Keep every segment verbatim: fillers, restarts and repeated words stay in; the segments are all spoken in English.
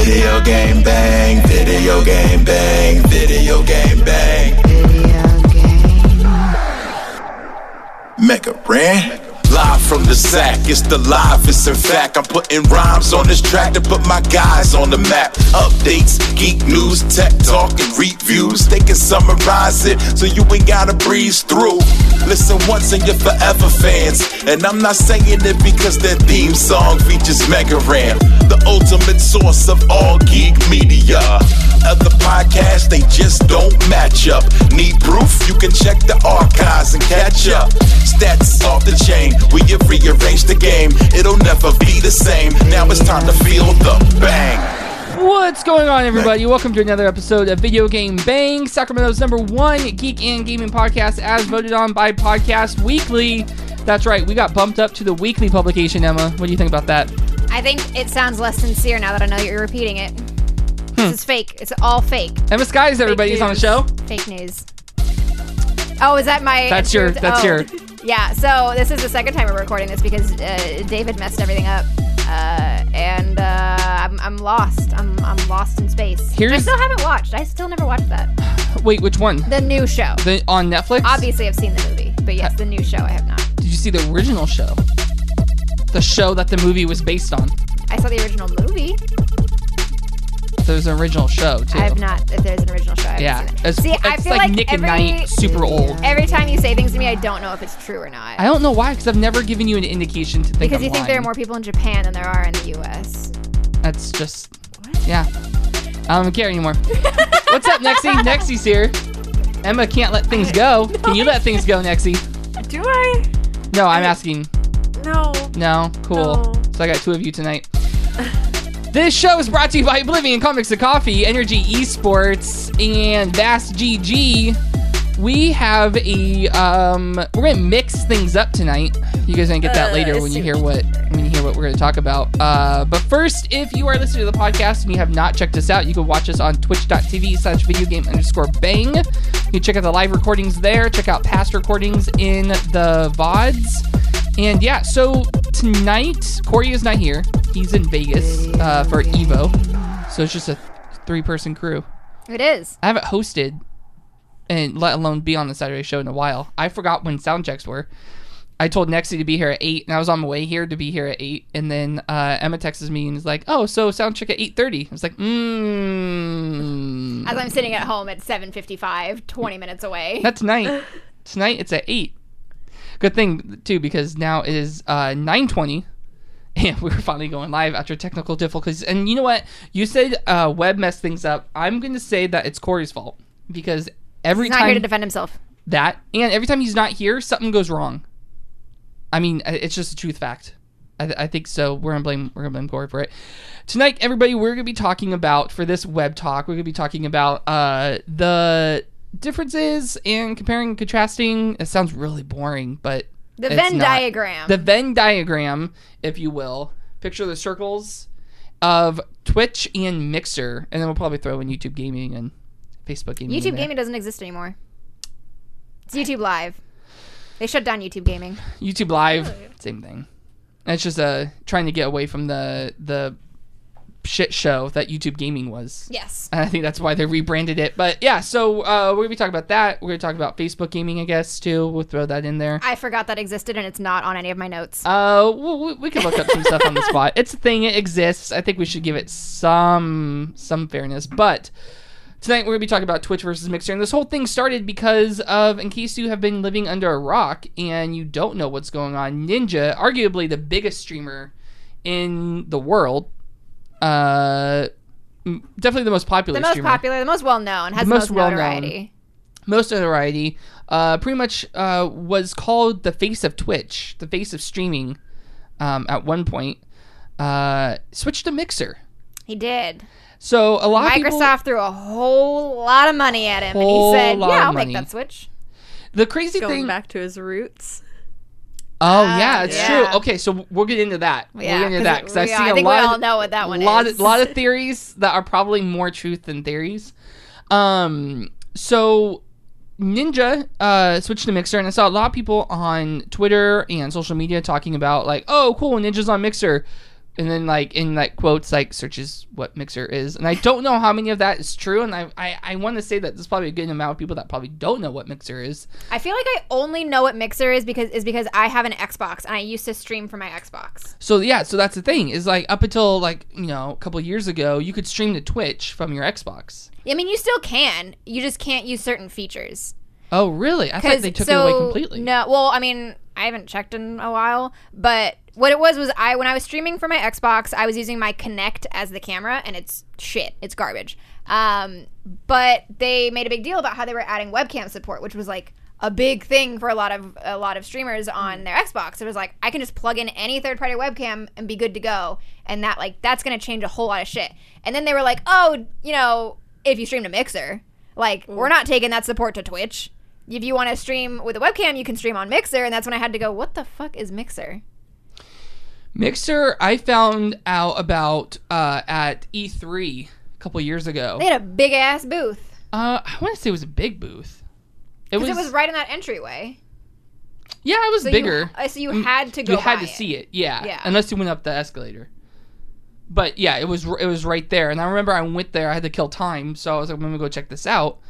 Video game bang, video game bang, video game bang. Video game. Mega Ran. Live from the sack, it's the livest. In fact, I'm putting rhymes on this track to put my guys on the map. Updates, geek news, tech talk, and reviews. They can summarize it so you ain't gotta breeze through. Listen once and you're forever fans. And I'm not saying it because their theme song features Mega Ran, the ultimate source of all geek media. Other podcasts, they just don't match up. Need proof? You can check the archives and catch up. Stats off the chain, we have rearranged the game. It'll never be the same. Now it's time to feel the bang. What's going on, everybody? Welcome to another episode of Video Game Bang, Sacramento's number one geek and gaming podcast, as voted on by Podcast Weekly. That's right, we got bumped up to the weekly publication, Emma. What do you think about that? I think it sounds less sincere now that I know you're repeating it. Hmm. This is fake. It's all fake. Emma Skies, everybody's on the show. Fake news. Oh, is that my... That's your... That's oh. your... Yeah, so this is the second time we're recording this because uh, David messed everything up. Uh, and uh, I'm, I'm lost. I'm I'm lost in space. Here's... I still haven't watched. I still never watched that. Wait, which one? The new show. The on Netflix? Obviously, I've seen the movie. But yes, the new show I have not. Did you see the original show? The show that the movie was based on. I saw the original movie. There's an original show, too. I have not. If there's an original show, I haven't Yeah. seen it. It's, See, it's I feel like, like Nick every, and Night, super old. Every time you say things to me, I don't know if it's true or not. I don't know why, because I've never given you an indication to think Because I'm you think lying. there are more people in Japan than there are in the U S. That's just... Yeah. I don't care anymore. What's up, Nexie? Nexie's here. Emma can't let things go. Can you let things go, Nexie? Do I? No, I'm asking. No. No? Cool. No. So I got two of you tonight. This show is brought to you by Oblivion Comics and Coffee, Energy Esports, and Bass G G. We have a, um, we're going to mix things up tonight. You guys are going to get that Uh, later when you hear what, when you hear what we're going to talk about. Uh, but first, if you are listening to the podcast and you have not checked us out, you can watch us on twitch.tv slash videogame underscore bang. You can check out the live recordings there. Check out past recordings in the V O Ds. And yeah, so tonight, Corey is not here. He's in Vegas uh, for Evo. So it's just a three-person crew. It is. I haven't hosted, and let alone be on the Saturday show in a while. I forgot when sound checks were. I told Nexie to be here at eight, and I was on my way here to be here at eight. And then uh, Emma texts me and is like, oh, so sound check at eight thirty. I was like, mmm. As I'm sitting at home at seven fifty-five, twenty minutes away. That's tonight. Tonight it's at eight. Good thing, too, because now it is uh, nine twenty, and we're finally going live after technical difficulties. And you know what? You said uh, web messed things up. I'm going to say that it's Corey's fault, because every He's not time... here to defend himself. That, and every time he's not here, something goes wrong. I mean, it's just a truth fact. I, th- I think so. We're gonna blame we're gonna blame Corey for it. Tonight, everybody, we're gonna be talking about, for this web talk, we're gonna be talking about uh, the... differences and comparing and contrasting. It sounds really boring, but The it's Venn not. diagram. The Venn diagram, if you will. Picture the circles of Twitch and Mixer, and then we'll probably throw in YouTube Gaming and Facebook Gaming. YouTube Gaming doesn't exist anymore. It's YouTube Live. They shut down YouTube Gaming. YouTube Live, same thing. And it's just uh, trying to get away from the the shit show that YouTube Gaming was. Yes. And I think that's why they rebranded it. But yeah, so uh, we're going to be talking about that. We're going to talk about Facebook Gaming, I guess, too. We'll throw that in there. I forgot that existed, and it's not on any of my notes. Uh, we, we can look up some stuff on the spot. It's a thing. It exists. I think we should give it some some fairness. But tonight we're going to be talking about Twitch versus Mixer. And this whole thing started because of, in case you have been living under a rock and you don't know what's going on, Ninja, arguably the biggest streamer in the world, uh, definitely the most popular the most streamer. popular, the most well-known, has The the most most, well-known. notoriety. Most notoriety, uh, pretty much uh, was called the face of Twitch, the face of streaming um, at one point. Uh, switched to Mixer. He did. So a lot Microsoft of people... threw a whole lot of money at him, and Whole he said, lot yeah, of I'll money. make that switch. The crazy Going thing... back to his roots. Oh, Ah, yeah, it's yeah. true. Okay, so we'll get into that. we'll Yeah, get into 'cause that, because we- I've yeah, seen I a think lot we of... all know what that one lot is. Of, lot of theories that are probably more truth than theories. Um, so... Ninja uh, switched to Mixer, and I saw a lot of people on Twitter and social media talking about, like, oh, cool, Ninja's on Mixer. and then like in like quotes like searches what Mixer is, and I don't know how many of that is true, and I I, I want to say that there's probably a good amount of people that probably don't know what Mixer is. I feel like I only know what Mixer is because is because I have an Xbox and I used to stream from my Xbox. So yeah, so that's the thing is like up until like you know a couple of years ago, you could stream to Twitch from your Xbox. I mean, you still can. You just can't use certain features. Oh really? I thought they took so, it away completely. No, well, I mean, I haven't checked in a while, but what it was was I when I was streaming from my Xbox, I was using my Kinect as the camera, and it's shit. It's garbage. Um, but they made a big deal about how they were adding webcam support, which was like a big thing for a lot of a lot of streamers on their Xbox. It was like I can just plug in any third party webcam and be good to go, and that like that's gonna change a whole lot of shit. And then they were like, oh, you know, if you stream to Mixer, like Ooh. we're not taking that support to Twitch. If you want to stream with a webcam, you can stream on Mixer, and that's when I had to go, what the fuck is Mixer? Mixer, I found out about uh, at E three a couple years ago. They had a big ass booth. Uh, I want to say it was a big booth. It was. It was right in that entryway. Yeah, it was so bigger. You, so you had to go. You had by to it. see it, yeah. Yeah. Unless you went up the escalator. But yeah, it was it was right there, and I remember I went there. I had to kill time, so I was like, "I'm gonna go check this out."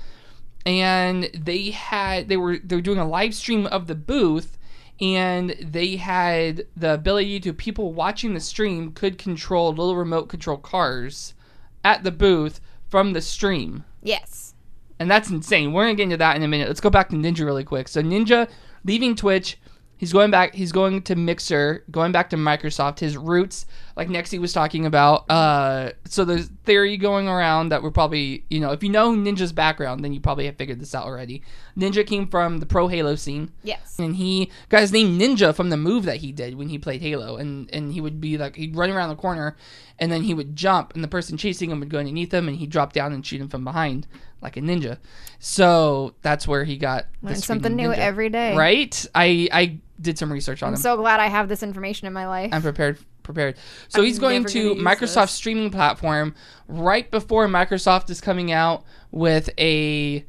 And they had they were they were doing a live stream of the booth, and they had the ability to people watching the stream could control little remote control cars at the booth from the stream. Yes. And that's insane. We're gonna get into that in a minute. Let's go back to Ninja really quick. So Ninja leaving Twitch, he's going back. He's going to Mixer, going back to Microsoft. His roots, like Nexy was talking about. Uh, so there's theory going around that we're probably, you know, if you know Ninja's background, then you probably have figured this out already. Ninja came from the pro Halo scene. Yes. And he got his name Ninja from the move that he did when he played Halo. And and he would be like, he'd run around the corner, and then he would jump, and the person chasing him would go underneath him, and he'd drop down and shoot him from behind like a ninja. So that's where he got Learn this something new ninja. every day. Right? I I did some research on I'm him. so glad I have this information in my life. I'm prepared. Prepared. So I'm he's going never to gonna use Microsoft's this. streaming platform right before Microsoft is coming out with a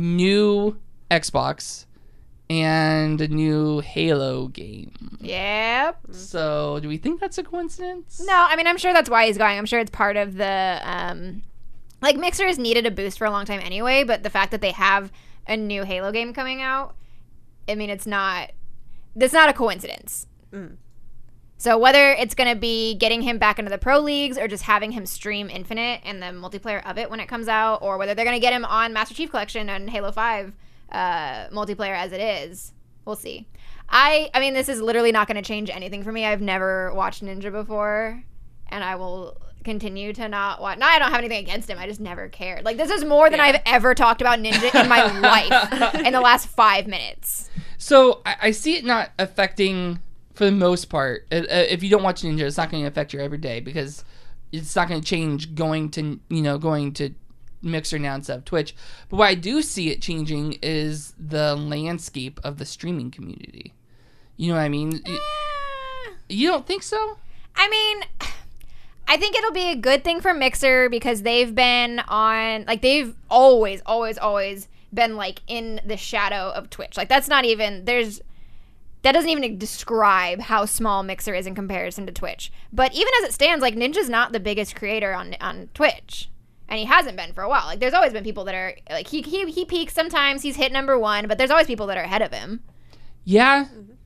new Xbox and a new Halo game. Yep. So do we think that's a coincidence? No, I mean, I'm sure that's why he's going. I'm sure it's part of the, um, like, Mixer has needed a boost for a long time anyway, but the fact that they have a new Halo game coming out, I mean, it's not, that's not a coincidence. Mm. So whether it's going to be getting him back into the pro leagues or just having him stream Infinite and the multiplayer of it when it comes out, or whether they're going to get him on Master Chief Collection and Halo five uh, multiplayer as it is, we'll see. I I mean, this is literally not going to change anything for me. I've never watched Ninja before, and I will continue to not watch. No, I don't have anything against him. I just never cared. Like, this is more than Yeah. I've ever talked about Ninja in my life in the last five minutes. So I, I see it not affecting, for the most part, uh, uh, if you don't watch Ninja, it's not going to affect your everyday because it's not going to change going to, you know, going to Mixer now instead of Twitch. But what I do see it changing is the landscape of the streaming community. You know what I mean? You, you don't think so? I mean, I think it'll be a good thing for Mixer because they've been on, like, they've always, always, always been, like, in the shadow of Twitch. Like, that's not even, there's, that doesn't even describe how small Mixer is in comparison to Twitch. But even as it stands, like, Ninja's not the biggest creator on on Twitch. And he hasn't been for a while. Like, there's always been people that are, like, he he, he peaks sometimes, he's hit number one, but there's always people that are ahead of him. Yeah.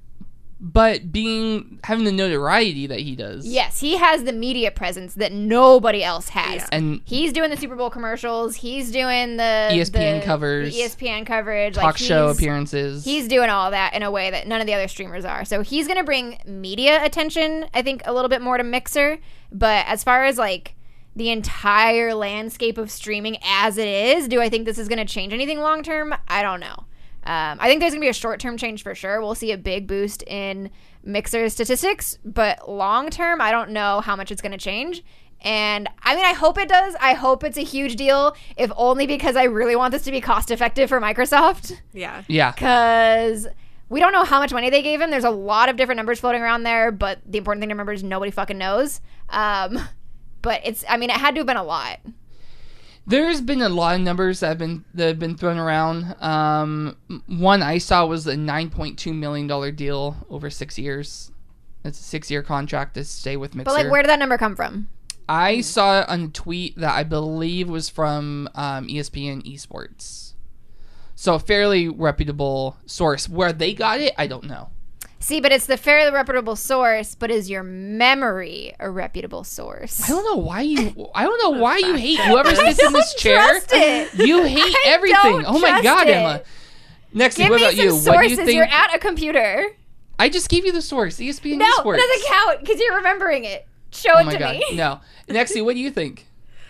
But being, having the notoriety that he does. Yes, he has the media presence that nobody else has. Yeah. And He's doing the Super Bowl commercials. He's doing the E S P N the- covers, the E S P N coverage, talk like show he's- appearances. He's doing all that in a way that none of the other streamers are. So he's going to bring media attention, I think, a little bit more to Mixer. But as far as like the entire landscape of streaming as it is, do I think this is going to change anything long term? I don't know. Um, I think there's going to be a short term change for sure. We'll see a big boost in Mixer statistics, but long term, I don't know how much it's going to change. And I mean, I hope it does. I hope it's a huge deal, if only because I really want this to be cost effective for Microsoft. Yeah. yeah. Because we don't know how much money they gave him. There's a lot of different numbers floating around there, but the important thing to remember is nobody fucking knows. Um, but it's, I mean, it had to have been a lot. There's been a lot of numbers that have been that have been thrown around. Um, one I saw was a nine point two million dollars deal over six years. It's a six-year contract to stay with Mixer. But like, where did that number come from? I saw it on a tweet that I believe was from um, E S P N Esports. So a fairly reputable source. Where they got it, I don't know. See, but it's the fairly reputable source, but is your memory a reputable source? I don't know why you. I don't know why you hate whoever sits in this chair. Trust it. You hate I everything. don't Oh my trust God, it. Emma. Next, Give what me about some you? sources. What do you think? You're at a computer. I just gave you the source. E S P N No, Esports. it doesn't count because you're remembering it. Show Oh it my to God, me. no. Nexie, what do you think?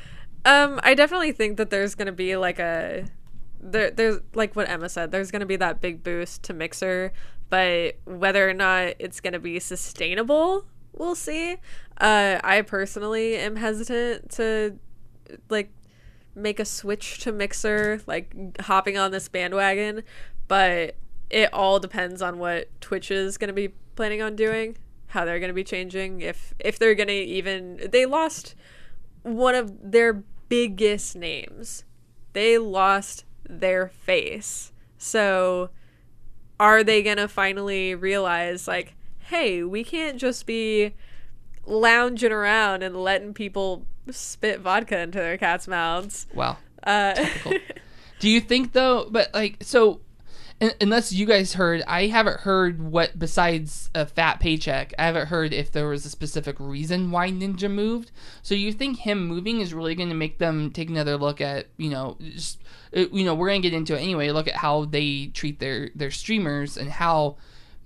Um, I definitely think that there's gonna be like a there there's like what Emma said, there's gonna be that big boost to Mixer, but whether or not it's gonna be sustainable, we'll see. Uh I personally am hesitant to like make a switch to Mixer, like hopping on this bandwagon, but it all depends on what Twitch is gonna be planning on doing, how they're gonna be changing, if if they're gonna even they lost one of their biggest names. They lost their face. So are they gonna finally realize like, hey, we can't just be lounging around and letting people spit vodka into their cats' mouths? Wow. Uh Do you think though? But like, so un- unless you guys heard, I haven't heard what besides a fat paycheck. I haven't heard if there was a specific reason why Ninja moved. So you think him moving is really going to make them take another look at, you know, just, uh, you know, we're going to get into it anyway. Look at how they treat their their streamers and how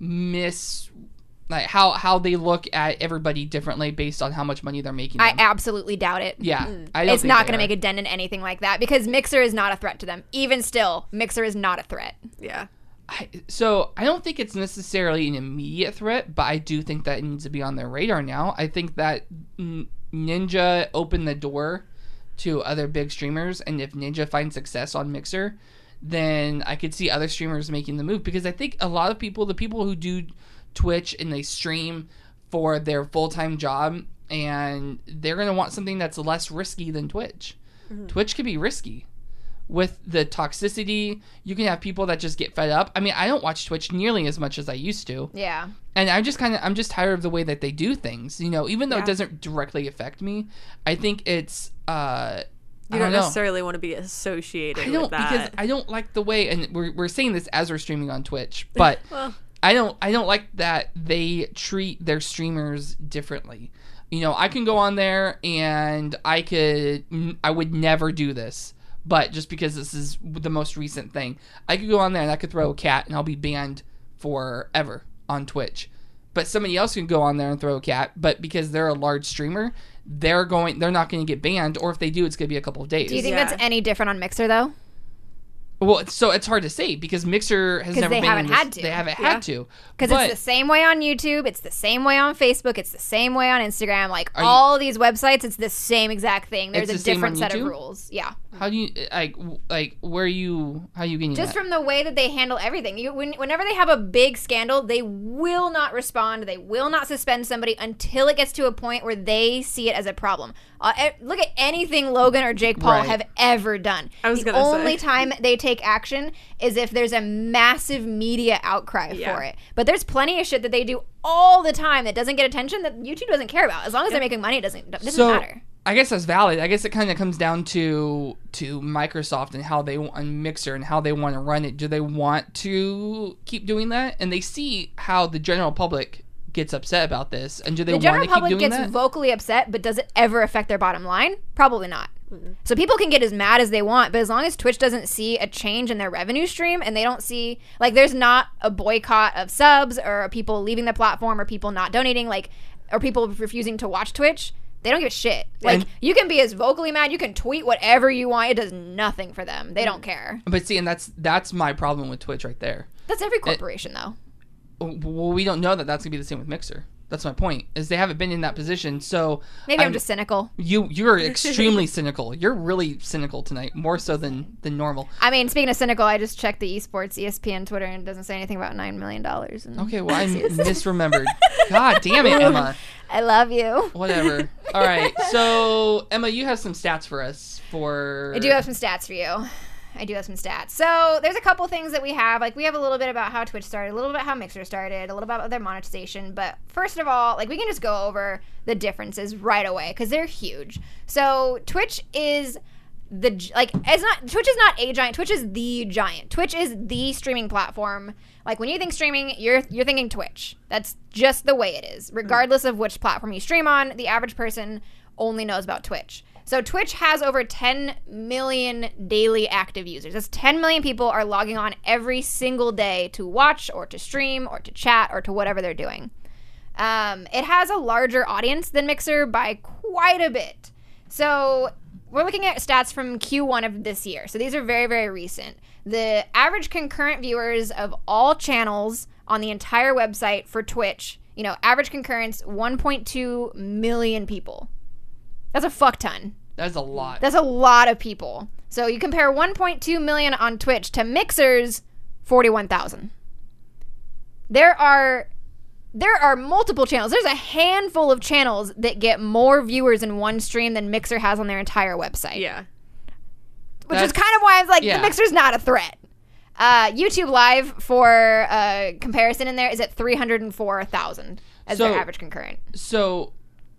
miss. Like how, how they look at everybody differently based on how much money they're making. I them. absolutely doubt it. Yeah, I don't It's think not they going to are. make a dent in anything like that because Mixer is not a threat to them. Even still, Mixer is not a threat. yeah. I, so I don't think it's necessarily an immediate threat, but I do think that it needs to be on their radar now. I think that N- Ninja opened the door to other big streamers, and if Ninja finds success on Mixer, then I could see other streamers making the move because I think a lot of people, the people who do Twitch and they stream for their full-time job, and they're going to want something that's less risky than Twitch. Mm-hmm. Twitch can be risky. With the toxicity, you can have people that just get fed up. I mean, I don't watch Twitch nearly as much as I used to. Yeah. And I'm just kind of, I'm just tired of the way that they do things. You know, even though Yeah. it doesn't directly affect me, I think it's, uh, You I don't, don't know. necessarily want to be associated I don't, with that. because I don't like the way, and we're, we're saying this as we're streaming on Twitch, but well, I don't, I don't like that they treat their streamers differently. You know, I can go on there and I could, I would never do this. But just because this is the most recent thing, I could go on there and I could throw a cat and I'll be banned forever on Twitch. But somebody else can go on there and throw a cat, but because they're a large streamer, they're going, they're not going to get banned, or if they do, it's going to be a couple of days. Do you think Yeah. that's any different on Mixer though? Well, it's, so it's hard to say because Mixer has 'Cause never they been. haven't in this, had to. They haven't Yeah. had to. Because But- it's the same way on YouTube, it's the same way on Facebook, it's the same way on Instagram. Like Are you- all these websites, it's the same exact thing. There's It's a the same different on set of YouTube? rules. Yeah. How do you like like where are you? How are you getting Just that? from the way that they handle everything. You, when, whenever they have a big scandal, they will not respond. They will not suspend somebody until it gets to a point where they see it as a problem. Uh, e- look at anything Logan or Jake Paul Right. have ever done. I was the gonna say. only time they take action is if there's a massive media outcry Yeah. for it. But there's plenty of shit that they do all the time that doesn't get attention that YouTube doesn't care about. As long as they're making money, it doesn't, it doesn't so matter. I guess that's valid. I guess it kind of comes down to to Microsoft and how they and Mixer and how they want to run it. Do they want to keep doing that? And they see how the general public gets upset about this, and do they The want general to keep public doing gets that? vocally upset, but does it ever affect their bottom line? Probably not. So people can get as mad as they want, but as long as Twitch doesn't see a change in their revenue stream and they don't see, like, there's not a boycott of subs or people leaving the platform or people not donating, like, or people refusing to watch Twitch, they don't give a shit. Like, And- you can be as vocally mad, you can tweet whatever you want, it does nothing for them. They don't care. But see, and that's that's my problem with Twitch right there. That's every corporation, though. Well, we don't know that that's gonna be the same with Mixer. That's my point. Is they haven't been in that position, so Maybe I'm, just cynical. you you're extremely cynical. You're really cynical tonight, more so than than normal. I mean, speaking of cynical, I just checked the esports E S P N Twitter and it doesn't say anything about nine million dollars. Okay, well I misremembered. God damn it, Emma. I love you. Whatever. All right. So, Emma, you have some stats for us for I do have some stats for you. I do have some stats. So there's a couple things that we have. Like we have a little bit about how Twitch started, a little bit how Mixer started, a little bit about their monetization. But first of all, like we can just go over the differences right away because they're huge. So Twitch is the like it's not Twitch is not a giant. Twitch is the giant. Twitch is the streaming platform. Like when you think streaming, you're you're thinking Twitch. That's just the way it is. Regardless of which platform you stream on, the average person only knows about Twitch. So Twitch has over ten million daily active users. That's ten million people are logging on every single day to watch or to stream or to chat or to whatever they're doing. Um, it has a larger audience than Mixer by quite a bit. So we're looking at stats from Q one of this year. So these are very, very recent. The average concurrent viewers of all channels on the entire website for Twitch, you know, average concurrence, one point two million people. That's a fuck ton. That's a lot. That's a lot of people. So you compare one point two million on Twitch to Mixer's forty-one thousand. There are there are multiple channels. There's a handful of channels that get more viewers in one stream than Mixer has on their entire website. Yeah. Which That's, is kind of why I was like, yeah. the Mixer's not a threat. Uh, YouTube Live, for uh, comparison in there, is at three hundred four thousand as So- their average concurrent. So,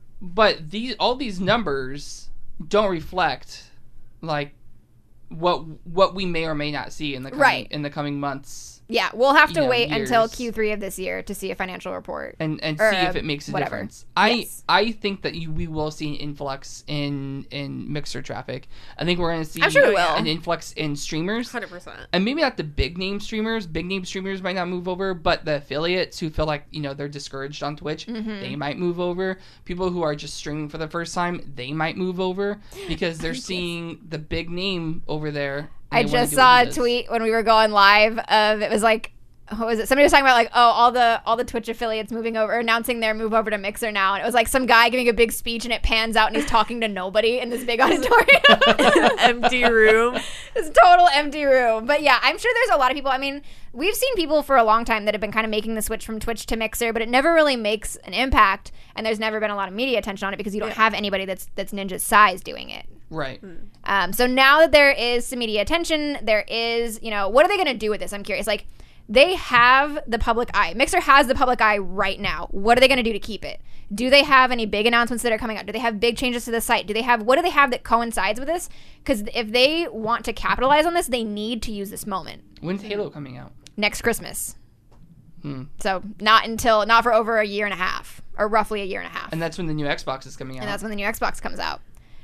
but these all these numbers don't reflect like what what we may or may not see in the coming, Right. in the coming months Yeah, we'll have to you know, wait until years. Q three of this year to see a financial report. and and Or, see if uh, it makes a whatever. difference. I Yes. I think that you, we will see an influx in in Mixer traffic. I think we're going to see I'm sure we will. an influx in streamers. one hundred percent. And maybe not the big name streamers. Big name streamers might not move over, but the affiliates who feel like, you know, they're discouraged on Twitch, Mm-hmm. they might move over. People who are just streaming for the first time, they might move over because they're seeing the big name over there. and I they wanna just do what saw he a does. tweet when we were going live of it was like, what was it? Somebody was talking about like, oh, all the all the Twitch affiliates moving over, announcing their move over to Mixer now, and it was like some guy giving a big speech, and it pans out, and he's talking to nobody in this big auditorium. Empty room. It's total empty room. But yeah, I'm sure there's a lot of people. I mean, we've seen people for a long time that have been kind of making the switch from Twitch to Mixer, but it never really makes an impact, and there's never been a lot of media attention on it because you don't have anybody that's that's Ninja's size doing it. Right. Um, so now that there is some media attention, there is, you know, what are they going to do with this? I'm curious. Like, they have the public eye. Mixer has the public eye right now. What are they going to do to keep it? Do they have any big announcements that are coming out? Do they have big changes to the site? Do they have, what do they have that coincides with this? Because if they want to capitalize on this, they need to use this moment. When's Halo coming out? Next Christmas. Hmm. So not until, not for over a year and a half, or roughly a year and a half. And that's when the new Xbox is coming out. And that's when the new Xbox comes out.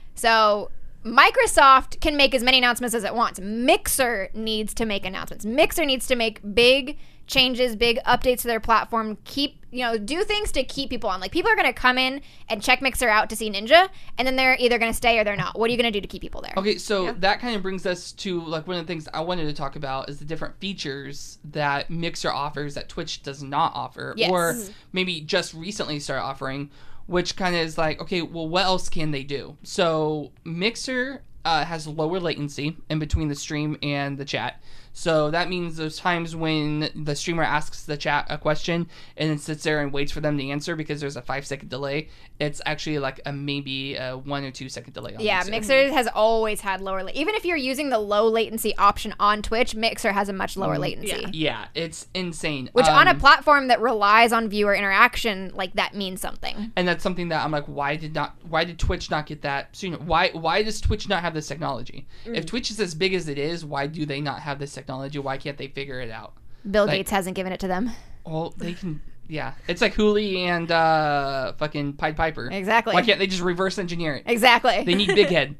So Microsoft can make as many announcements as it wants. Mixer needs to make announcements. Mixer needs to make big changes, big updates to their platform. Keep, you know, do things to keep people on. Like, people are going to come in and check Mixer out to see Ninja, and then they're either going to stay or they're not. What are you going to do to keep people there? Okay, so that kind of brings us to, like, one of the things I wanted to talk about is the different features that Mixer offers that Twitch does not offer. Yes. Or maybe just recently started offering, which kind of is like, okay, well, what else can they do? So Mixer uh, has lower latency in between the stream and the chat. So that means those times when the streamer asks the chat a question and then sits there and waits for them to answer because there's a five second delay, it's actually like a maybe a one or two second delay on Yeah, Mixer. Mixer has always had lower la- even if you're using the low latency option on Twitch, Mixer has a much lower latency. Yeah. Yeah, it's insane. Which on a Um, platform that relies on viewer interaction, like, that means something. and that's something that I'm like, why did not why did Twitch not get that sooner? Why why does Twitch not have this technology? Mm. If Twitch is as big as it is, why do they not have this technology? Why can't they figure it out? Bill Like- Gates hasn't given it to them. Well, they can. Yeah, it's like Hooli and uh, fucking Pied Piper. Exactly. Why can't they just reverse engineer it? Exactly. They need Big Head.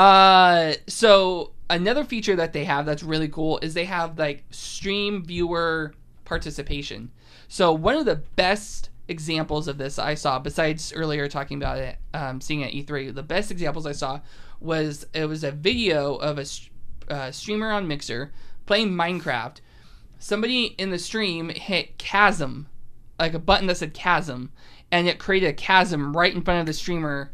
Uh, so another feature that they have that's really cool is they have like stream viewer participation. So one of the best examples of this I saw, besides earlier talking about it, um, seeing it at E three, the best examples I saw was it was a video of a st- uh, streamer on Mixer playing Minecraft. Somebody in the stream hit chasm, like a button that said chasm, and it created a chasm right in front of the streamer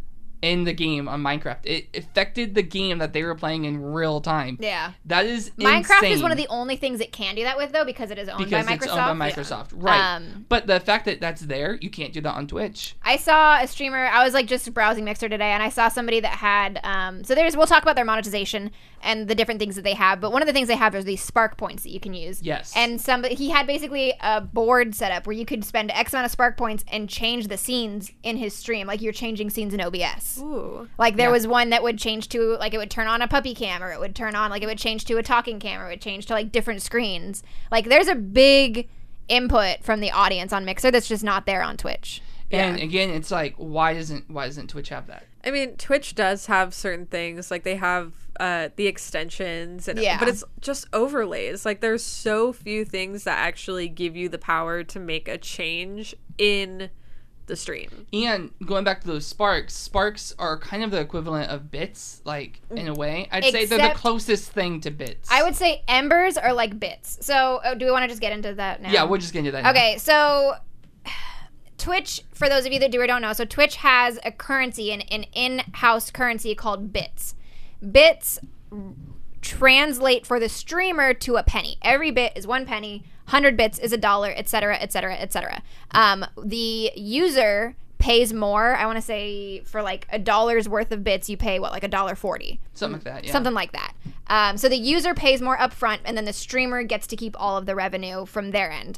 in the game on Minecraft. It affected the game that they were playing in real time. Yeah. That is Minecraft insane. is one of the only things it can do that with, though, because it is owned because by Microsoft. it's owned by Microsoft. Right. Um, but the fact that that's there, you can't do that on Twitch. I saw a streamer, I was like just browsing Mixer today, and I saw somebody that had, um, so there's, we'll talk about their monetization and the different things that they have, but one of the things they have is these spark points that you can use. Yes. And somebody, he had basically a board set up where you could spend X amount of spark points and change the scenes in his stream, like you're changing scenes in O B S. Ooh. Like there Yeah. was one that would change to, like it would turn on a puppy cam, or it would turn on, like it would change to a talking cam, or it would change to like different screens. Like there's a big input from the audience on Mixer that's just not there on Twitch. And Yeah. again, it's like, why doesn't why doesn't Twitch have that? I mean, Twitch does have certain things, like they have uh, the extensions, and Yeah. but it's just overlays. Like there's so few things that actually give you the power to make a change in the stream. And going back to those sparks, sparks are kind of the equivalent of bits, like in a way. I'd say they're the Except- closest thing to bits. I would say embers are like bits. So oh, do we want to just get into that now? Yeah, we're just gonna do that. now. Okay, so Twitch, for those of you that do or don't know, so Twitch has a currency, an, an in-house currency called bits. Bits translate for the streamer to a penny. Every bit is one penny. one hundred bits is a dollar, et cetera, et cetera, et cetera. Um, the user pays more. I want to say for like a dollar's worth of bits, you pay what, like a dollar forty. Something like that. Yeah. Something like that. Um, so the user pays more upfront, and then the streamer gets to keep all of the revenue from their end.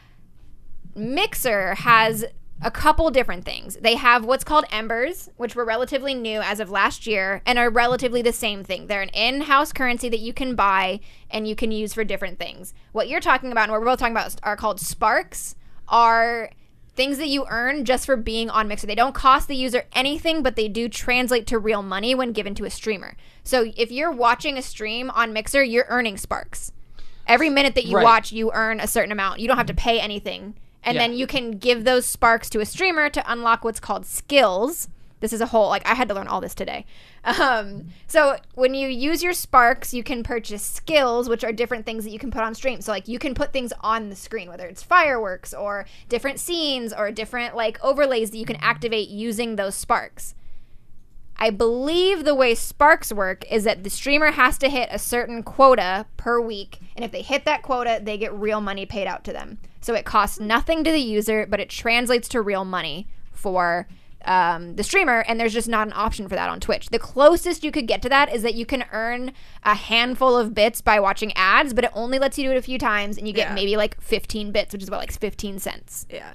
Mixer has a couple different things. They have what's called Embers, which were relatively new as of last year and are relatively the same thing. They're an in-house currency that you can buy and you can use for different things. What you're talking about and what we're both talking about are called Sparks, are things that you earn just for being on Mixer. They don't cost the user anything, but they do translate to real money when given to a streamer. So if you're watching a stream on Mixer, you're earning Sparks. Every minute that you Right. watch, you earn a certain amount. You don't have to pay anything. And Yeah. then you can give those sparks to a streamer to unlock what's called skills. This is a whole, like, I had to learn all this today. Um, so when you use your sparks, you can purchase skills, which are different things that you can put on stream. So, like, you can put things on the screen, whether it's fireworks or different scenes or different, like, overlays that you can activate using those sparks. I believe the way sparks work is that the streamer has to hit a certain quota per week, and if they hit that quota, they get real money paid out to them. So it costs nothing to the user, but it translates to real money for um, the streamer, and there's just not an option for that on Twitch. The closest you could get to that is that you can earn a handful of bits by watching ads, but it only lets you do it a few times, and you get Yeah. maybe like fifteen bits, which is about like fifteen cents. Yeah.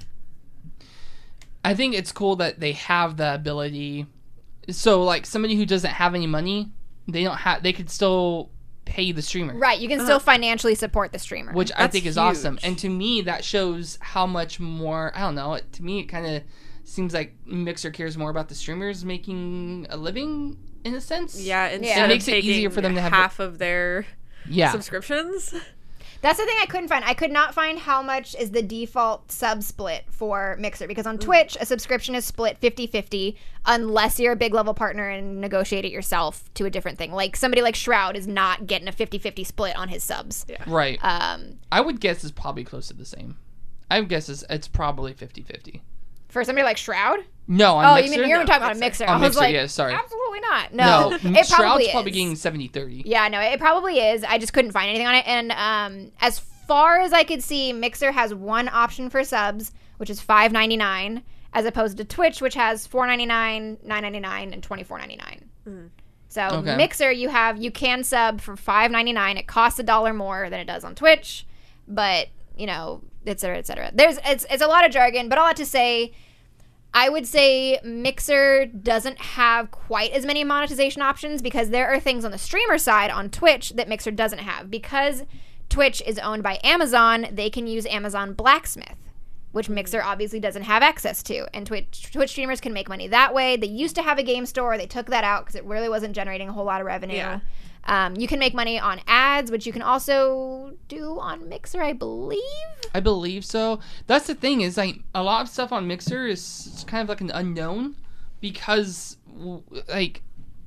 I think it's cool that they have the ability. So, like, somebody who doesn't have any money, they don't have. They could still pay the streamer, Right, you can still financially support the streamer. which I That's think is huge. awesome. And to me, that shows how much more. I don't know. it- To me, it kind of seems like Mixer cares more about the streamers making a living, in a sense. Yeah, It instead makes of it easier taking for them to have- half of their Yeah. subscriptions. That's the thing I couldn't find. I could not find how much is the default sub split for Mixer, because on Twitch, a subscription is split fifty-fifty unless you're a big level partner and negotiate it yourself to a different thing. Like somebody like Shroud is not getting a fifty-fifty split on his subs. Yeah. Right. Um, I would guess it's probably close to the same. I would guess it's, it's probably fifty-fifty. for somebody like Shroud? No, on Oh, Mixer? you mean you're No, talking about a Mixer. Mixer. On I was Mixer, like, yeah, sorry. absolutely not. No, No, it Shroud's probably probably is. getting seventy thirty. Yeah, no, it probably is. I just couldn't find anything on it. And um, as far as I could see, Mixer has one option for subs, which is five ninety-nine, as opposed to Twitch, which has four ninety-nine, nine ninety-nine, and twenty-four ninety-nine. So Okay. Mixer, you have you can sub for five ninety-nine. It costs a dollar more than it does on Twitch, but you know, et cetera, et cetera. There's it's it's a lot of jargon, but all that to say, I would say Mixer doesn't have quite as many monetization options because there are things on the streamer side on Twitch that Mixer doesn't have. Because Twitch is owned by Amazon, they can use Amazon Blacksmith, which Mixer obviously doesn't have access to. And Twitch, Twitch streamers can make money that way. They used to have a game store. They took that out because it really wasn't generating a whole lot of revenue. Yeah. Um, you can make money on ads, which you can also do on Mixer, I believe. I believe so. That's the thing, is like a lot of stuff on Mixer is kind of like an unknown because w- like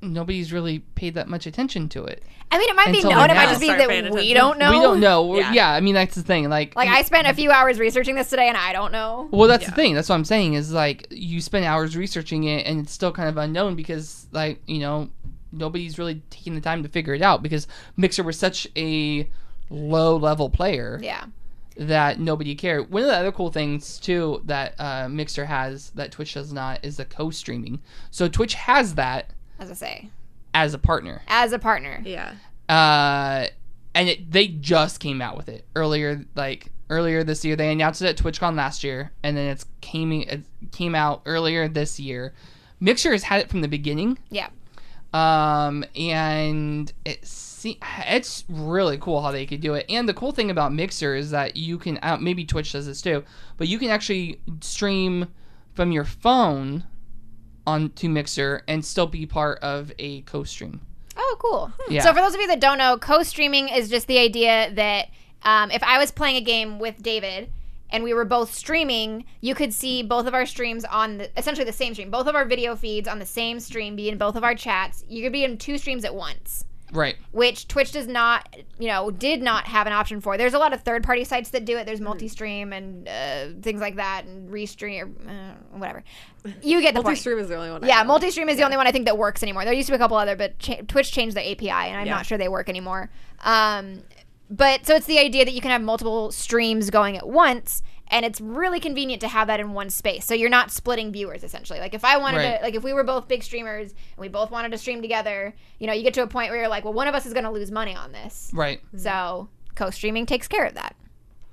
nobody's really paid that much attention to it. I mean, it might be Until known. It might now. just be Start that paying we attention. don't know. We don't know. Yeah. Yeah. I mean, that's the thing. Like, Like, I spent a few hours researching this today, and I don't know. well, that's Yeah. the thing. That's what I'm saying is, like, you spend hours researching it, and it's still kind of unknown because, like, you know, nobody's really taking the time to figure it out because Mixer was such a low-level player Yeah. that nobody cared. One of the other cool things, too, that uh, Mixer has that Twitch does not is the co-streaming. So Twitch has that As I say, as a partner. as a partner. Yeah. Uh, and it, they just came out with it earlier, like earlier this year. They announced it at TwitchCon last year, and then it's came it came out earlier this year. Mixer has had it from the beginning, Yeah. um, and it se- it's really cool how they could do it. And the cool thing about Mixer is that you can uh, maybe Twitch does this too, but you can actually stream from your phone onto Mixer and still be part of a co-stream. Oh, cool. Yeah. So for those of you that don't know, co-streaming is just the idea that um, if I was playing a game with David and we were both streaming, you could see both of our streams on the, essentially the same stream. Both of our video feeds on the same stream, be in both of our chats. You could be in two streams at once, Right. which Twitch does not, you know, did not have an option for. There's a lot of third-party sites that do it. There's multi-stream and uh, things like that, and restream, uh, whatever. You get the point. Multi-stream is the only one. I Yeah, know. multi-stream is the only one I think that works anymore. There used to be a couple other, but cha- Twitch changed their A P I, and I'm Yeah. not sure they work anymore. Um, but so it's the idea that you can have multiple streams going at once, and it's really convenient to have that in one space. So you're not splitting viewers, essentially. Like if I wanted Right. to, like if we were both big streamers and we both wanted to stream together, you know, you get to a point where you're like, well, one of us is going to lose money on this. Right. So co-streaming takes care of that.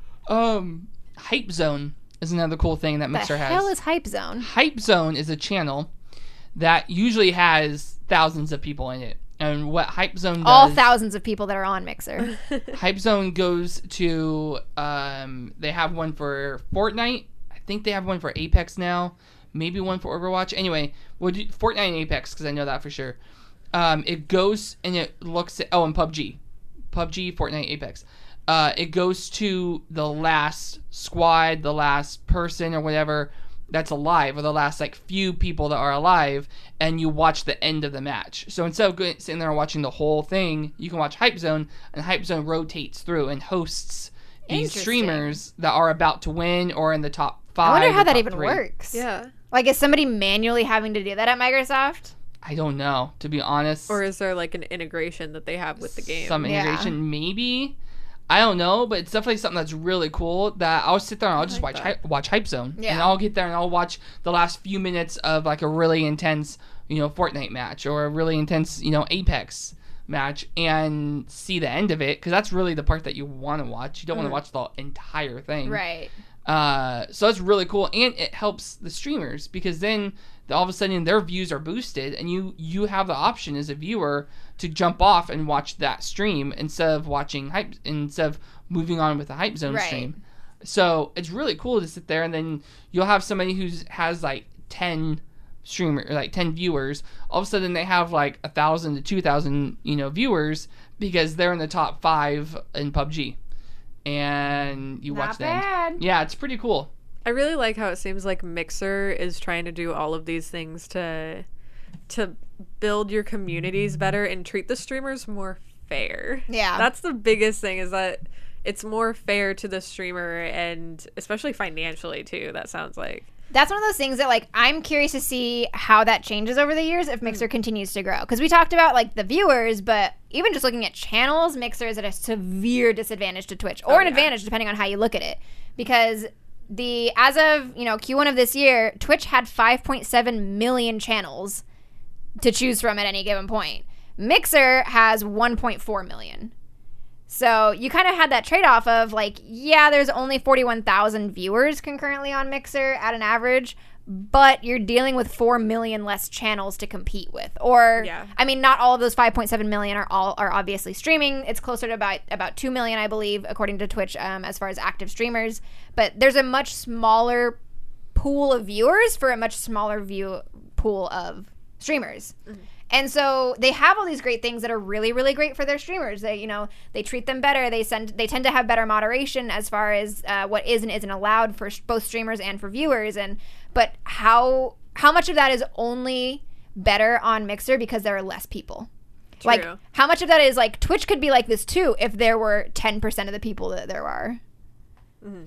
Um, Hype Zone is another cool thing that Mixer the has. hell is Hype Zone? Hype Zone is a channel that usually has thousands of people in it. And what Hype Zone does, All thousands of people that are on Mixer. Hype Zone goes to, um, they have one for Fortnite. I think they have one for Apex now. Maybe one for Overwatch. Anyway, we'll do Fortnite and Apex because I know that for sure. Um, it goes and it looks at, oh, and P U B G. P U B G, Fortnite, Apex. Uh, it goes to the last squad, the last person or whatever that's alive, or the last like few people that are alive, and you watch the end of the match. So instead of going, sitting there and watching the whole thing, you can watch Hype Zone, and Hype Zone rotates through and hosts these Interesting. streamers that are about to win or in the top five. I wonder how or that top even three. works. Yeah. Like, is somebody manually having to do that at Microsoft? I don't know, to be honest. Or is there like an integration that they have with the game? Some Yeah. integration, maybe. I don't know, but it's definitely something that's really cool that I'll sit there and I'll just like watch that. Hype, watch Hype Zone. Yeah. And I'll get there and I'll watch the last few minutes of like a really intense, you know, Fortnite match or a really intense, you know, Apex match and see the end of it because that's really the part that you want to watch. You don't want to watch the entire thing. Right. Uh, so that's really cool, and it helps the streamers because then all of a sudden their views are boosted, and you you have the option as a viewer to jump off and watch that stream instead of watching hype instead of moving on with the Hype Zone Right. stream. So it's really cool to sit there, and then you'll have somebody who has like ten streamer like ten viewers. All of a sudden they have like a thousand to two thousand you know viewers because they're in the top five in P U B G. And you Not watch the end. bad. Yeah, it's pretty cool. I really like how it seems like Mixer is trying to do all of these things to to build your communities better and treat the streamers more fair. Yeah. That's the biggest thing, is that it's more fair to the streamer, and especially financially too, that sounds like. That's one of those things that, like, I'm curious to see how that changes over the years if Mixer continues to grow. Because we talked about, like, the viewers, but even just looking at channels, Mixer is at a severe disadvantage to Twitch. Or Oh, an yeah. advantage, depending on how you look at it. Because the as of, you know, Q one of this year, Twitch had five point seven million channels to choose from at any given point. Mixer has one point four million. So you kind of had that trade-off of, like, yeah, there's only forty-one thousand viewers concurrently on Mixer at an average, but you're dealing with four million less channels to compete with. Or, Yeah. I mean, not all of those five point seven million are all are obviously streaming. It's closer to about, about two million, I believe, according to Twitch, um, as far as active streamers. But there's a much smaller pool of viewers for a much smaller view pool of streamers. And so they have all these great things that are really, really great for their streamers. They, you know, they treat them better. They send, they tend to have better moderation as far as uh, what is and isn't allowed for sh- both streamers and for viewers. And but how how much of that is only better on Mixer because there are less people. True. Like, how much of that is like Twitch could be like this too if there were ten percent of the people that there are. Mm-hmm.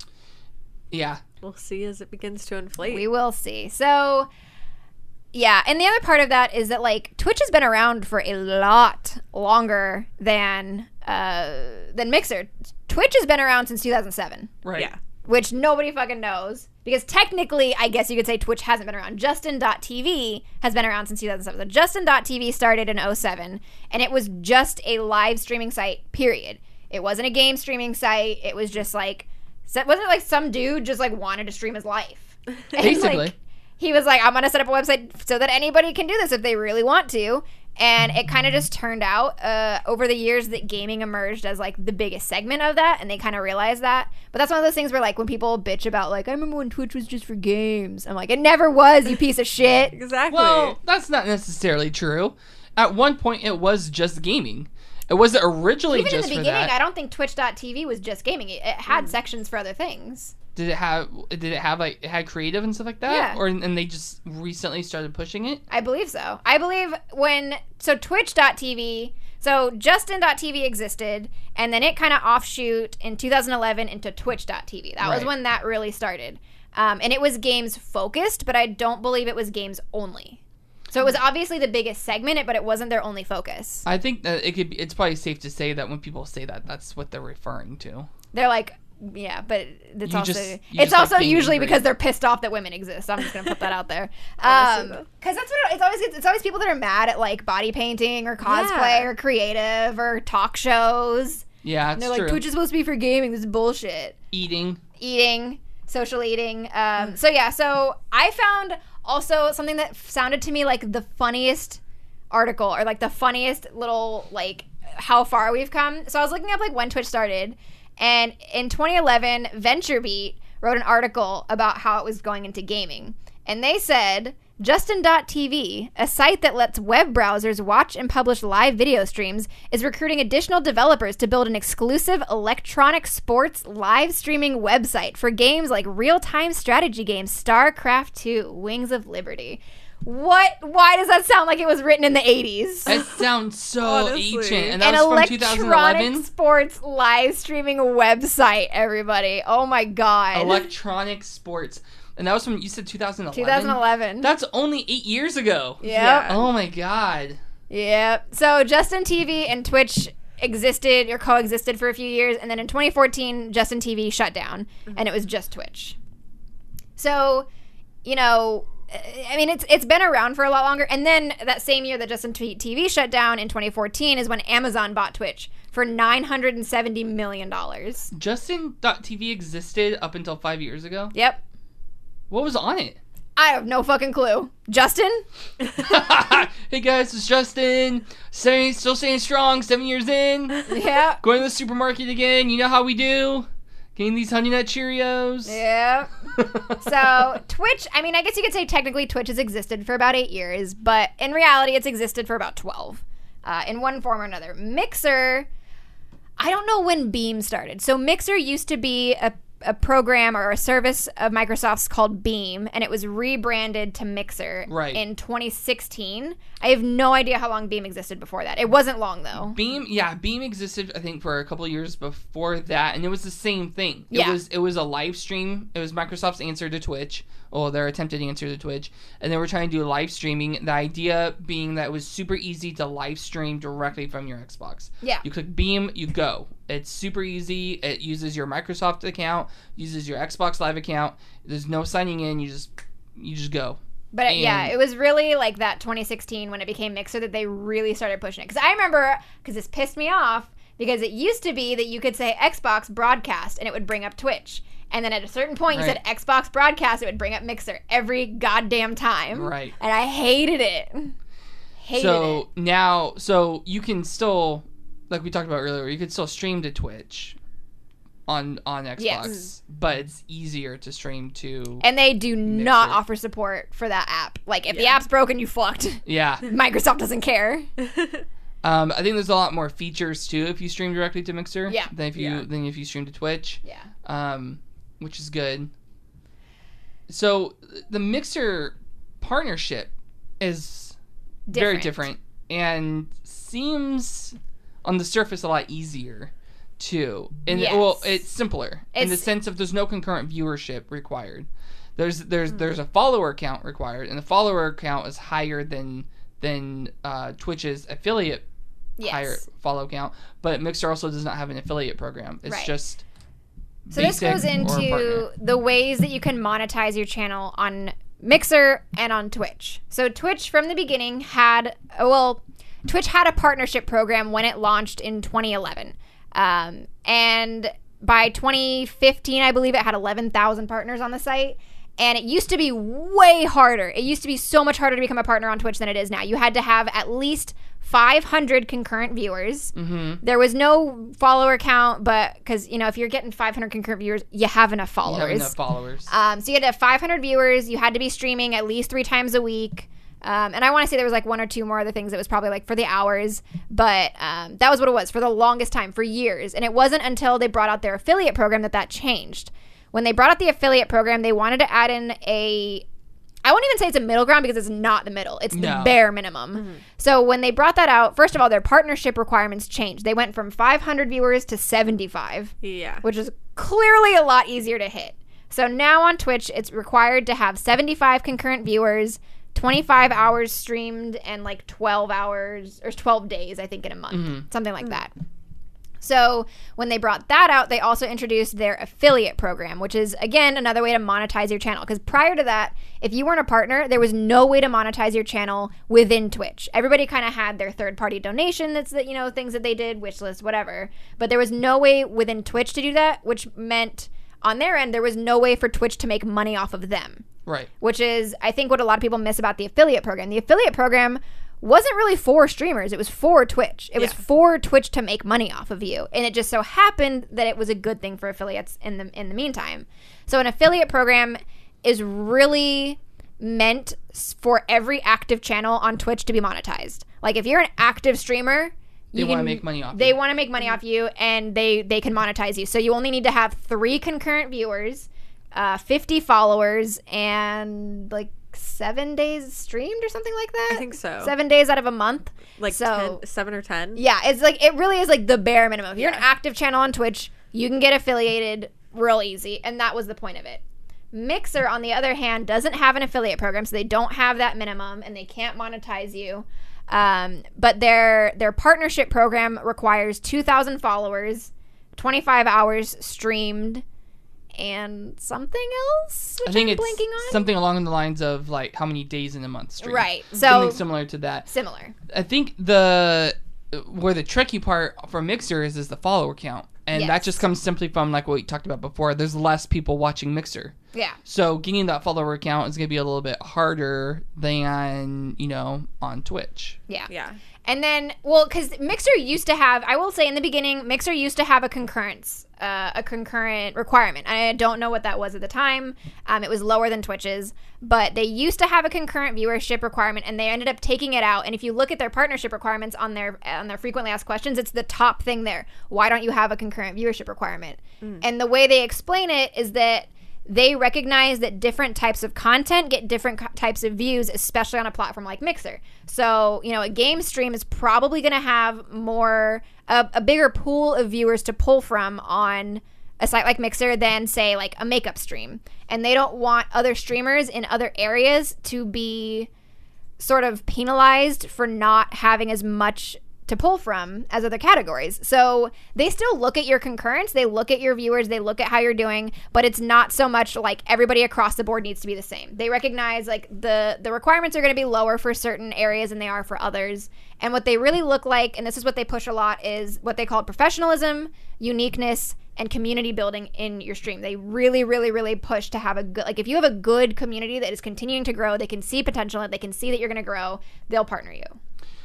Yeah. We'll see as it begins to inflate. We will see. So, yeah. And the other part of that is that, like, Twitch has been around for a lot longer than uh, than Mixer. Twitch has been around since two thousand seven. Right. Yeah. Which nobody fucking knows. Because technically, I guess you could say Twitch hasn't been around. Justin dot T V has been around since two thousand seven. So Justin dot T V started in oh seven, and it was just a live streaming site, period. It wasn't a game streaming site. It was just like, wasn't it like some dude just like wanted to stream his life? And, Basically. like, he was like, I'm going to set up a website so that anybody can do this if they really want to. And it kind of just turned out uh, over the years that gaming emerged as like the biggest segment of that, and they kind of realized that. But that's one of those things where like when people bitch about like, I remember when Twitch was just for games. I'm like, it never was, you piece of shit. Exactly. Well, that's not necessarily true. At one point, it was just gaming. It wasn't originally Even just in the for beginning, that. I don't think Twitch dot T V was just gaming. It, it had sections for other things. Did it have? Did it have like it had creative and stuff like that? Yeah. Or and they just recently started pushing it? I believe so. I believe when so Twitch dot T V, so Justin dot T V existed, and then it kind of offshoot in two thousand eleven into Twitch dot T V. That was Right. when that really started, um, and it was games focused, but I don't believe it was games only. So it was obviously the biggest segment, but it wasn't their only focus. I think that it could be. It's probably safe to say that when people say that, that's what they're referring to. They're like, yeah, but it's You also just- you it's just like also being usually angry. because they're pissed off that women exist. I'm just gonna put that out there, Honestly, um, though. because that's what it, it's always. It's always people that are mad at like body painting or cosplay Yeah. or creative or talk shows. Yeah, And it's they're true. like, Twitch is supposed to be for gaming. This is bullshit. Eating. Eating, social eating. Um, so yeah, so I found also something that sounded to me like the funniest article or like the funniest little like how far we've come. So I was looking up like when Twitch started, and in twenty eleven, VentureBeat wrote an article about how it was going into gaming, and they said Justin dot T V, a site that lets web browsers watch and publish live video streams, is recruiting additional developers to build an exclusive electronic sports live streaming website for games like real-time strategy games StarCraft two, Wings of Liberty. What? Why does that sound like it was written in the eighties? It sounds so Honestly. ancient, and that An was from two thousand eleven. electronic sports live streaming website, everybody. Oh my god. Electronic sports, and that was from you said two thousand eleven. twenty eleven. That's only eight years ago. Yep. Yeah. Oh my god. Yep. So Justin T V and Twitch existed or coexisted for a few years, and then in twenty fourteen, Justin T V shut down, and it was just Twitch. So, you know, I mean, it's it's been around for a lot longer. And then that same year that Justin T V shut down in twenty fourteen is when Amazon bought Twitch for nine hundred seventy million dollars. Justin dot T V existed up until five years ago. Yep. What was on it? I have no fucking clue. Justin? Hey guys, it's Justin. Seven, still staying strong. Seven years in. Yeah. Going to the supermarket again. You know how we do. Getting these Honey Nut Cheerios. Yeah. So Twitch, I mean, I guess you could say technically Twitch has existed for about eight years, but in reality it's existed for about twelve, uh, in one form or another. Mixer, I don't know when Beam started. So Mixer used to be a, a program or a service of Microsoft's called Beam, and it was rebranded to Mixer Right. in twenty sixteen. I have no idea how long Beam existed before that. It wasn't long, though. Beam, yeah, Beam existed I think for a couple of years before that, and it was the same thing. It Yeah. was it was a live stream. It was Microsoft's answer to Twitch, or their attempted answer to Twitch, and they were trying to do live streaming. The idea being that it was super easy to live stream directly from your Xbox. Yeah. You click Beam, you go. It's super easy. It uses your Microsoft account, uses your Xbox Live account. There's no signing in. You just you just go. But And- yeah, it was really like that twenty sixteen when it became Mixer that they really started pushing it. Because I remember, because this pissed me off, because it used to be that you could say Xbox broadcast and it would bring up Twitch. And then at a certain point you Right. said Xbox broadcast, it would bring up Mixer every goddamn time. Right. And I hated it. Hated so it. now, so you can still, like we talked about earlier, you could still stream to Twitch on on Xbox, Yes. but it's easier to stream to. And they do not Mixer. offer support for that app. Like, if the Yeah. app's broken, you fucked. yeah, Microsoft doesn't care. um, I think there's a lot more features too if you stream directly to Mixer. Yeah. Than if you Yeah. than if you stream to Twitch. Yeah. Um, which is good. So the Mixer partnership is very different, and seems on the surface a lot easier too. And Yes. well, it's simpler in the It's- sense of there's no concurrent viewership required. There's there's there's a follower count required, and the follower count is higher than than uh, Twitch's affiliate Yes. higher follow count. But Mixer also does not have an affiliate program. It's Right. just So this basic goes or a into partner. the ways that you can monetize your channel on Mixer and on Twitch. So Twitch from the beginning had, well, Twitch had a partnership program when it launched in twenty eleven. Um, and by twenty fifteen, I believe it had eleven thousand partners on the site. And it used to be way harder. It used to be so much harder to become a partner on Twitch than it is now. You had to have at least five hundred concurrent viewers. Mm-hmm. There was no follower count, but because, you know, if you're getting five hundred concurrent viewers, you have enough you followers. have enough followers. Um, so you had to have five hundred viewers. You had to be streaming at least three times a week. Um, and I want to say there was like one or two more other things that was probably like for the hours. But um, that was what it was for the longest time, for years. And it wasn't until they brought out their affiliate program that that changed. When they brought out the affiliate program, they wanted to add in a... I won't even say it's a middle ground because it's not the middle. It's the No. bare minimum. Mm-hmm. So when they brought that out, first of all, their partnership requirements changed. They went from five hundred viewers to seventy-five. Yeah. Which is clearly a lot easier to hit. So now on Twitch, it's required to have seventy-five concurrent viewers, twenty-five hours streamed, and like twelve hours, or twelve days, I think, in a month. Something like that. So when they brought that out, they also introduced their affiliate program, which is, again, another way to monetize your channel. Because prior to that, if you weren't a partner, there was no way to monetize your channel within Twitch. Everybody kind of had their third-party donation, that's the, you know, things that they did, wish list, whatever. But there was no way within Twitch to do that, which meant on their end, there was no way for Twitch to make money off of them. Right. Which is, I think, what a lot of people miss about the affiliate program. The affiliate program wasn't really for streamers. It was for Twitch. It was Yeah. for Twitch to make money off of you. And it just so happened that it was a good thing for affiliates in the in the meantime. So an affiliate program is really meant for every active channel on Twitch to be monetized. Like if you're an active streamer, They you wanna can- make money off They you. want to make money off you, and they they can monetize you. So you only need to have three concurrent viewers, uh, fifty followers, and like seven days streamed or something like that. I think so. Seven days out of a month. Like so. ten, seven or ten. Yeah, it's like it really is like the bare minimum. If you're an Yeah. active channel on Twitch, you can get affiliated real easy, and that was the point of it. Mixer, on the other hand, doesn't have an affiliate program, so they don't have that minimum, and they can't monetize you. Um, but their their partnership program requires two thousand followers, twenty-five hours streamed, and something else, which I think I'm it's blanking on. something along the lines of like how many days in a month stream. Right. So Something similar to that. similar. I think the where the tricky part for Mixer is is the follower count, and that Yes. just comes simply from like what we talked about before. There's less people watching Mixer, Yeah. so getting that follower count is going to be a little bit harder than you know on Twitch. Yeah. Yeah. And then, well, because Mixer used to have, I will say in the beginning, Mixer used to have a concurrence, uh, a concurrent requirement. I don't know what that was at the time. Um, it was lower than Twitch's, but they used to have a concurrent viewership requirement, and they ended up taking it out. And if you look at their partnership requirements on their on their frequently asked questions, it's the top thing there. Why don't you have a concurrent viewership requirement? And the way they explain it is that they recognize that different types of content get different co- types of views, especially on a platform like Mixer. So, you know, a game stream is probably going to have more, a, a bigger pool of viewers to pull from on a site like Mixer than, say, like a makeup stream. And they don't want other streamers in other areas to be sort of penalized for not having as much to pull from as other categories. So they still look at your concurrence, they look at your viewers, they look at how you're doing, but it's not so much like everybody across the board needs to be the same. They recognize like the the requirements are going to be lower for certain areas than they are for others. And what they really look like, and this is what they push a lot, is what they call professionalism, uniqueness, and community building in your stream. They really, really, really push to have a good, like if you have a good community that is continuing to grow, they can see potential in it, they can see that you're going to grow, they'll partner you.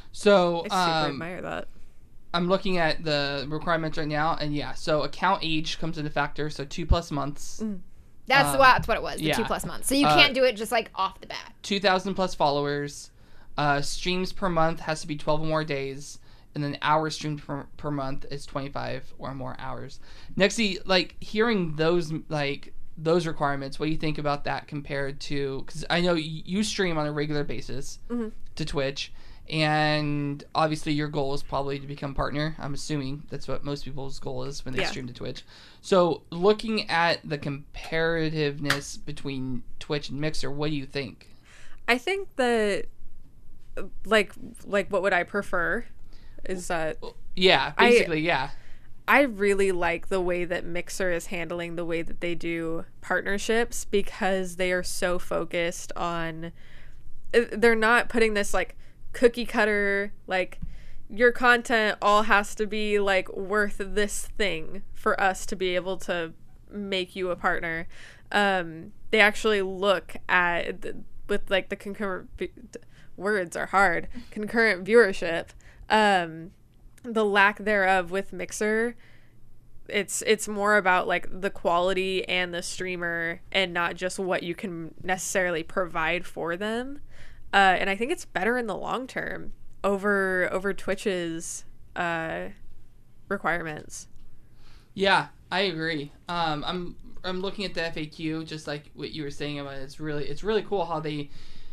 So I super um, admire that. I'm looking at the requirements right now, and yeah, so account age comes into factor. So two plus months, That's Um, what that's what it was. The yeah. two plus months. So you Uh, can't do it just like off the bat. two thousand plus followers, uh, streams per month has to be twelve or more days, and then hours streamed per, per month is twenty-five or more hours. Nexty, like hearing those like those requirements, what do you think about that compared to? Because I know you you stream on a regular basis to Twitch, And obviously your goal is probably to become partner. I'm assuming that's what most people's goal is when they Yeah. stream to Twitch. So looking at the comparativeness between Twitch and Mixer, what do you think? I think that, like, like what would I prefer? Is that Yeah, I- basically, yeah. I really like the way that Mixer is handling the way that they do partnerships, because they are so focused on, they're not putting this like cookie cutter, like your content all has to be like worth this thing for us to be able to make you a partner. Um, they actually look at the, with like the concurrent vi- words are hard concurrent viewership, um, the lack thereof with Mixer. It's it's more about like the quality and the streamer, and not just what you can necessarily provide for them. Uh, and I think it's better in the long term over over Twitch's uh, requirements. Yeah, I agree. Um, I'm I'm looking at the F A Q, just like what you were saying about it. It's really it's really cool how they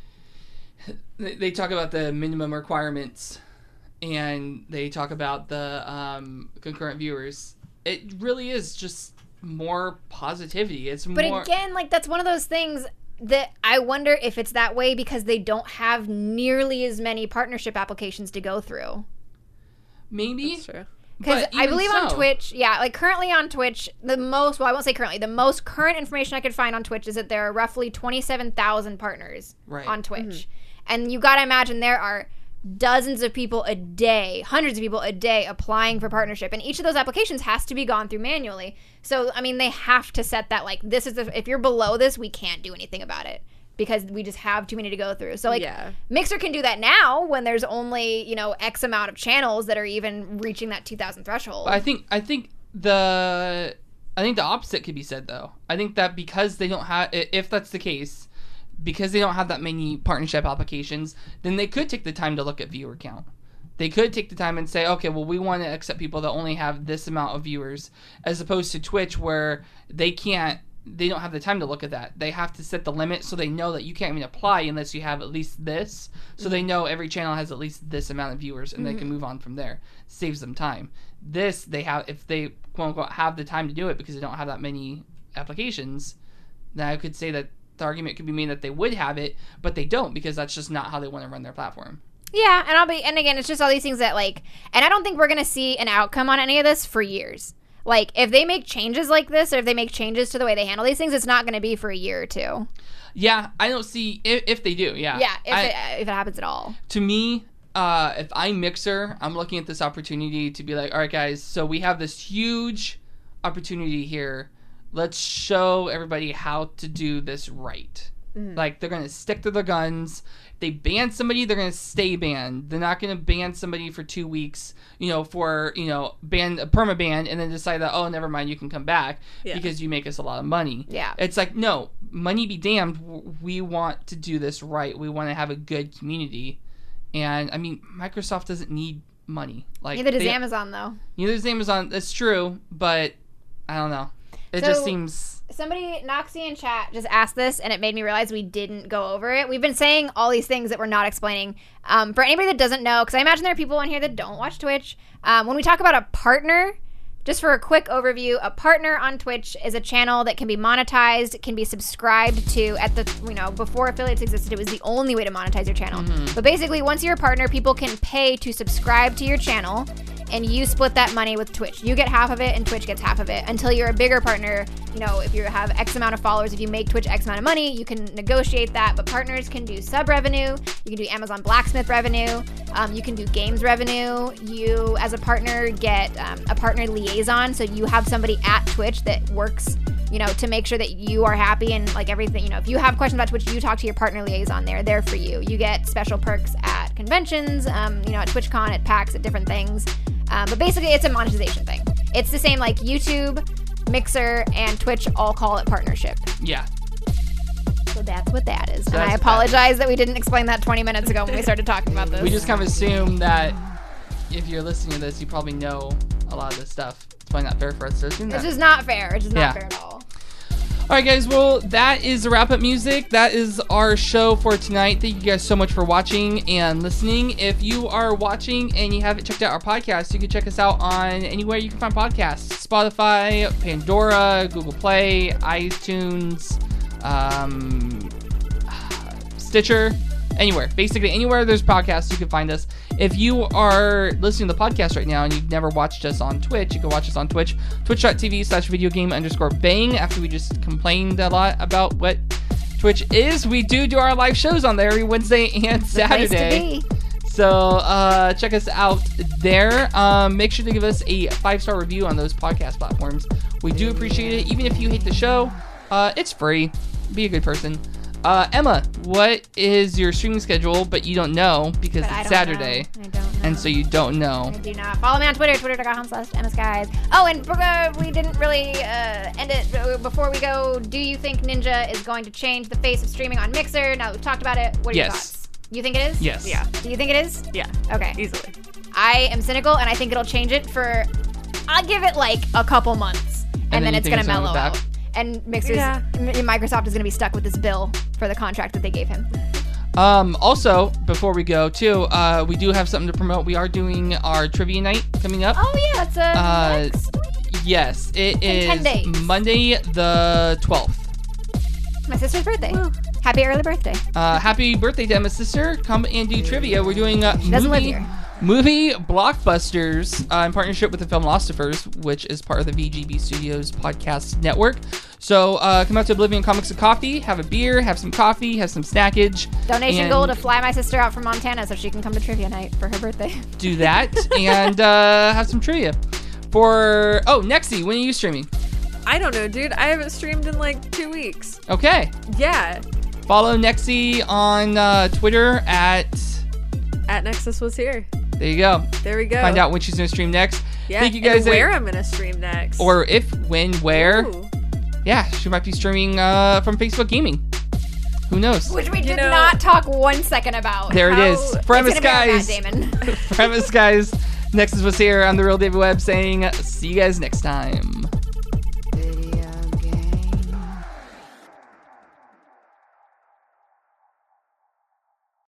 they talk about the minimum requirements, and they talk about the um, concurrent viewers. It really is just more positivity. It's But more. again, like that's one of those things that I wonder if it's that way because they don't have nearly as many partnership applications to go through. Maybe. That's true. Because But I even believe on so- Twitch, yeah, like currently on Twitch, the most, well, I won't say currently, the most current information I could find on Twitch is that there are roughly twenty-seven thousand partners Right. on Twitch. And you gotta imagine there are dozens of people a day, hundreds of people a day applying for partnership. And each of those applications has to be gone through manually. So, I mean, they have to set that, like, this is the, if you're below this, we can't do anything about it. Because we just have too many to go through. So, like, Yeah. Mixer can do that now when there's only, you know, X amount of channels that are even reaching that two thousand threshold. I think I think the I think the opposite could be said though. I think that because they don't have, if that's the case, because they don't have that many partnership applications, then they could take the time to look at viewer count. They could take the time and say, okay, well, we want to accept people that only have this amount of viewers, as opposed to Twitch where they can't, they don't have the time to look at that. They have to set the limit so they know that you can't even apply unless you have at least this. So they know every channel has at least this amount of viewers and they can move on from there. Saves them time. This, they have, if they quote unquote have the time to do it because they don't have that many applications, then I could say that the argument could be made that they would have it, but they don't because that's just not how they want to run their platform. Yeah, and I'll be, and again, it's just all these things that, like, and I don't think we're going to see an outcome on any of this for years. Like, if they make changes like this, or if they make changes to the way they handle these things, it's not going to be for a year or two. Yeah, I don't see, if, if they do, yeah. Yeah, if, I, it, if it happens at all. to me, uh, if I'm Mixer, I'm looking at this opportunity to be like, all right, guys, so we have this huge opportunity here. Let's show everybody how to do this right. Like, they're going to stick to their guns. If they ban somebody, they're going to stay banned. They're not going to ban somebody for two weeks, you know, for, you know, ban a permaban and then decide that, oh, never mind, you can come back Yeah. because you make us a lot of money. Yeah. It's like, no, money be damned. w- We want to do this right. We want to have a good community. And, I mean, Microsoft doesn't need money. Like Neither does they- Amazon, though. Neither does Amazon. That's true, but I don't know. It So- just seems... Somebody, Noxie in chat, just asked this, and it made me realize we didn't go over it. We've been saying all these things that we're not explaining. Um, for anybody that doesn't know, because I imagine there are people on here that don't watch Twitch, um, when we talk about a partner, just for a quick overview, a partner on Twitch is a channel that can be monetized, can be subscribed to at the, you know, before affiliates existed, it was the only way to monetize your channel. But basically, once you're a partner, people can pay to subscribe to your channel, and you split that money with Twitch. You get half of it, and Twitch gets half of it until you're a bigger partner. You know, if you have X amount of followers, if you make Twitch X amount of money, you can negotiate that. But partners can do sub revenue. You can do Amazon Blacksmith revenue. Um, you can do games revenue. You, as a partner, get um, a partner liaison. So you have somebody at Twitch that works, you know, to make sure that you are happy and like everything. You know, if you have questions about Twitch, you talk to your partner liaison. They're there for you. You get special perks at conventions, um, you know, at TwitchCon, at PAX, at different things. Um, but basically, it's a monetization thing. It's the same like YouTube, Mixer, and Twitch all call it partnership. Yeah. So that's what that is. and that's I what that apologize that we didn't explain that twenty minutes ago when we started talking about this. We just kind of assume that if you're listening to this, you probably know a lot of this stuff. It's probably not fair for us to assume that. It's just not fair. It's just not Yeah. fair at all. All right, guys. Well, that is the wrap-up music. That is our show for tonight. Thank you guys so much for watching and listening. If you are watching and you haven't checked out our podcast, you can check us out on anywhere you can find podcasts. Spotify, Pandora, Google Play, iTunes, um, Stitcher, anywhere. Basically, anywhere there's podcasts, you can find us. If you are listening to the podcast right now and you've never watched us on Twitch, you can watch us on Twitch, twitch.tv slash video game underscore bang. After we just complained a lot about what Twitch is, we do do our live shows on there every Wednesday and Saturday. So uh, check us out there. Um, make sure to give us a five-star review on those podcast platforms. We do appreciate it. Even if you hate the show, uh, it's free. Be a good person. Uh, Emma, what is your streaming schedule, but you don't know because But I it's don't Saturday. know. I don't know. And so you don't know. I do not. Follow me on Twitter, twitter.com slash mskies. Oh, and uh, we didn't really uh, end it. Uh, before we go, do you think Ninja is going to change the face of streaming on Mixer? Now that we've talked about it, what are your Yes. thoughts? You think it is? Yes. Yeah. Do you think it is? Yeah. Okay. Easily. I am cynical, and I think it'll change it for, I'll give it like a couple months, and, then then, you it's going think to it's gonna mellow go back? out. And Mixer's, Yeah. M- Microsoft is going to be stuck with this bill for the contract that they gave him. Um, also, before we go, too, uh, we do have something to promote. We are doing our trivia night coming up. Oh, yeah, it's uh, Uh, next week. Yes, it In ten is days. Monday the twelfth. My sister's birthday. Happy early birthday. Uh, happy birthday to Emma's sister. Come and do trivia. We're doing uh, She doesn't live movie, here. movie blockbusters uh, in partnership with the Filmlostiphers, which is part of the V G B Studios podcast network. So uh, come out to Oblivion Comics and Coffee, have a beer, have some coffee, have some snackage. Donation and goal to fly my sister out from Montana so she can come to trivia night for her birthday. do that and uh, have some trivia. For oh, Nexie, when are you streaming? I don't know, dude. I haven't streamed in like two weeks. Okay, Yeah. follow Nexie on uh, Twitter at. At Nexus was here. There you go. There we go. Find out when she's gonna stream next. Yeah. Thank you and guys. where I'm gonna stream next. or if, when, where. Ooh. Yeah, she might be streaming uh, from Facebook Gaming. Who knows? Which we You did know- not talk one second about. There it How- is. It's Premise gonna be our guys. Matt Damon. Premise guys. Nexus was here. I'm the real David Webb saying, see you guys next time.